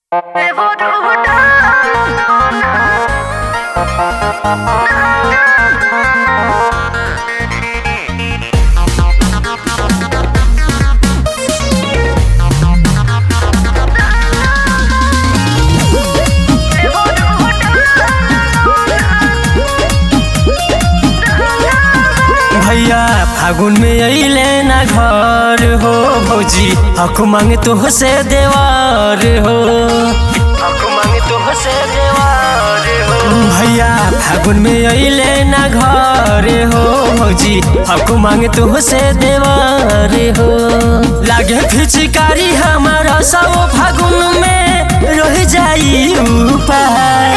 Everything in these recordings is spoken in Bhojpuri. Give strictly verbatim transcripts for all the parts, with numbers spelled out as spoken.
भैया फागुन में अइले ना घर हो भौजी हक मांगे तो से देवार हो हक मांगे तो से देवार हो भैया फागुन में अइले ना घर हो भौजी हक मांगे तो से देवार हो लागे फिचकारी हमारा सब फागुन में रह जाई ऊपर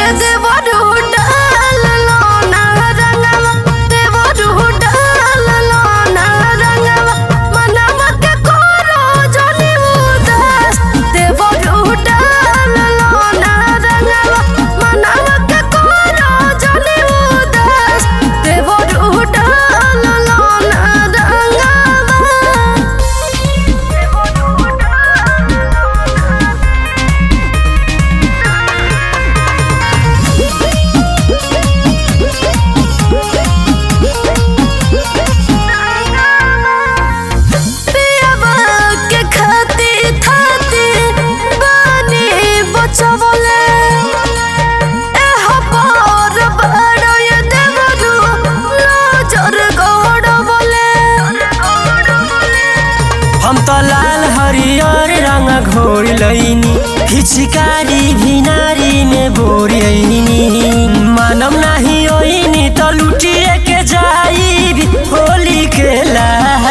हम तो लाल हरियर रंग घोर लैनी फिचकारी भिनारी में बोर लैनी मानम नहीं ओइनी तो लुटिए के जाई होली खेला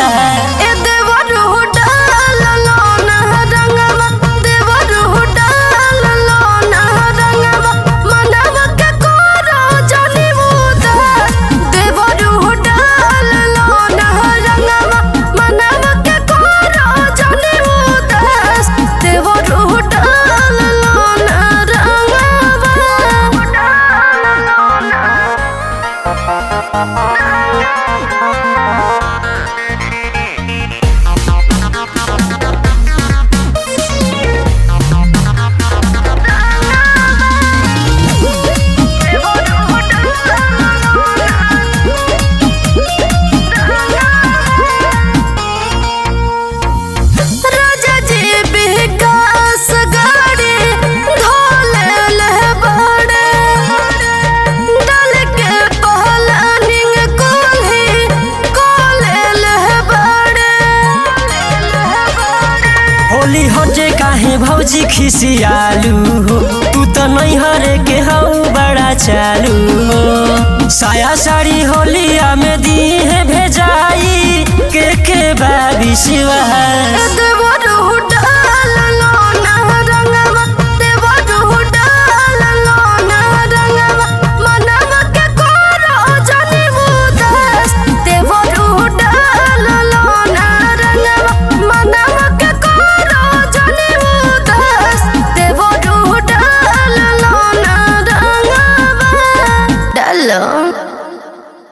होली हटे काहे भौजी खिसियालू हो तू तो नहीं हरे के हऊ बड़ा चालू हो साया साड़ी होलिया में दी है भेजाई के के बाबी शिवा।